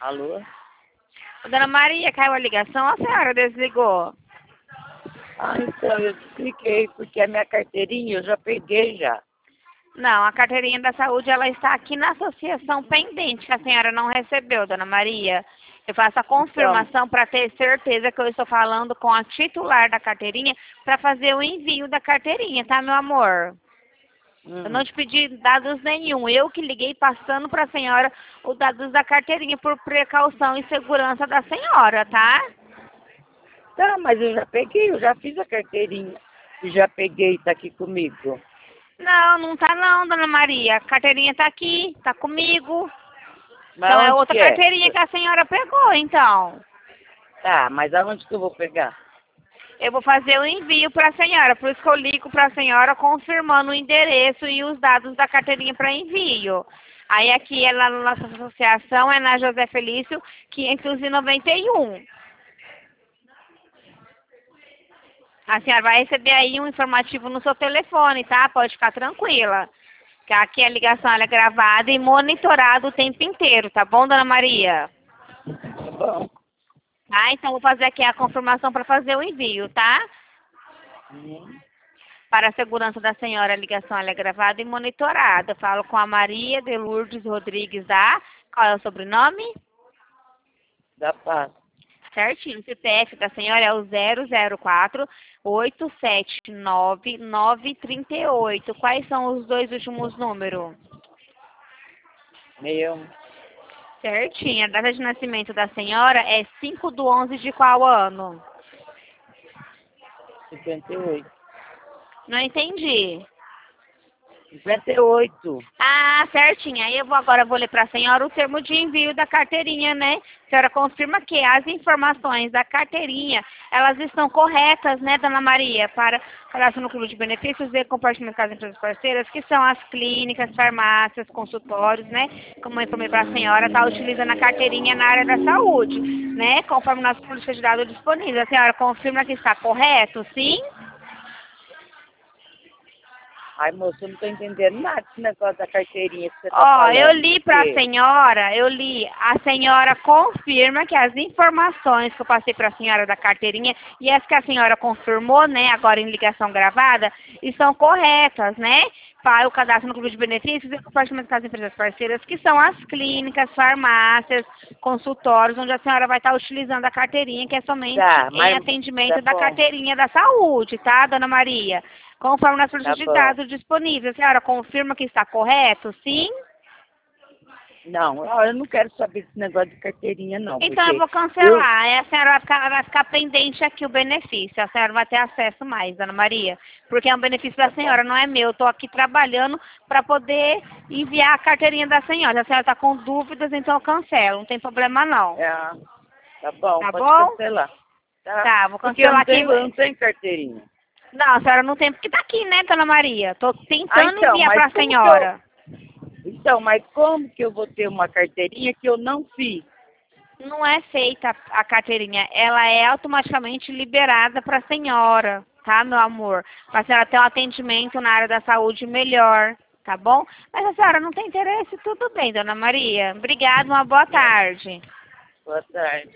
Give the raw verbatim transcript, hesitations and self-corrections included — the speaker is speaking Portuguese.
Alô? Dona Maria, caiu a ligação, a senhora desligou? Ah, então, eu expliquei, porque a minha carteirinha eu já peguei já. Não, a carteirinha da saúde, ela está aqui na associação pendente, que a senhora não recebeu, Dona Maria. Eu faço a confirmação para ter certeza que eu estou falando com a titular da carteirinha para fazer o envio da carteirinha, tá, meu amor? Hum. Eu não te pedi dados nenhum. Eu que liguei passando para a senhora os dados da carteirinha por precaução e segurança da senhora, tá? Tá, mas eu já peguei, eu já fiz a carteirinha. E já peguei, tá aqui comigo. Não, não tá não, Dona Maria. A carteirinha tá aqui, tá comigo. Mas Então é onde outra que é? carteirinha que a senhora pegou, então. Tá, mas aonde que eu vou pegar? Eu vou fazer o envio para a senhora, por isso que eu ligo para a senhora confirmando o endereço e os dados da carteirinha para envio. Aí aqui é lá na nossa associação, é na José Felício, quinhentos e noventa e um. A senhora vai receber aí um informativo no seu telefone, tá? Pode ficar tranquila. Que aqui a ligação ela é gravada e monitorada o tempo inteiro, tá bom, Dona Maria? Tá bom. Tá? Então vou fazer aqui a confirmação para fazer o envio, tá? Hum. Para a segurança da senhora, a ligação ela é gravada e monitorada. Eu falo com a Maria de Lourdes Rodrigues da... Qual é o sobrenome? Da paz. Certinho. O C P F da senhora é o zero zero quatro, oito sete nove, nove três oito. Quais são os dois últimos números? Meu. Certinho. A data de nascimento da senhora é cinco do onze de qual ano? cinquenta e oito. Não entendi. cinquenta e oito. Ah, certinho. Aí eu vou agora vou ler para a senhora o termo de envio da carteirinha, né? A senhora confirma que as informações da carteirinha, elas estão corretas, né, Dona Maria, para cadastro no Clube de Benefícios e compartilhamento com as empresas parceiras, que são as clínicas, farmácias, consultórios, né? Como eu informei para a senhora, está utilizando a carteirinha na área da saúde, né? Conforme nossas políticas de dados disponíveis. A senhora confirma que está correto, sim? Ai, moço, eu não tô entendendo nada desse negócio da carteirinha que você tá Ó, falando. eu li para a Porque... senhora, eu li, a senhora confirma que as informações que eu passei para a senhora da carteirinha e as que a senhora confirmou, né, agora em ligação gravada, estão corretas, né? Para o cadastro no Clube de Benefícios e o compartilhamento com as empresas parceiras, que são as clínicas, farmácias, consultórios, onde a senhora vai estar utilizando a carteirinha, que é somente Tá, em mas atendimento tá da bom. carteirinha da saúde, tá, Dona Maria? Conforme nas Tá políticas de bom. dados disponíveis. A senhora confirma que está correto, sim? Não, ó, eu não quero saber desse negócio de carteirinha, não. Então eu Porque vou cancelar. Aí a senhora vai ficar, vai ficar pendente aqui o benefício. A senhora vai ter acesso mais, Dona Maria. Porque é um benefício da Tá senhora, bom. não é meu. Eu estou aqui trabalhando para poder enviar a carteirinha da senhora. Se a senhora está com dúvidas, então eu cancelo. Não tem problema não. É, tá bom, Tá pode bom? cancelar. Tá? Tá, vou Porque eu cancelar não aqui. tenho, eu não tenho carteirinha. Não, a senhora não tem porque tá aqui, né, Dona Maria? Estou Ah, tentando então, enviar mas para a como que eu... senhora. Então, mas como que eu vou ter uma carteirinha que eu não fiz? Não é feita a carteirinha, ela é automaticamente liberada para a senhora, tá, meu amor? Para a senhora ter um atendimento na área da saúde melhor, tá bom? Mas a senhora não tem interesse, tudo bem, Dona Maria. Obrigada, uma boa tarde. Boa tarde.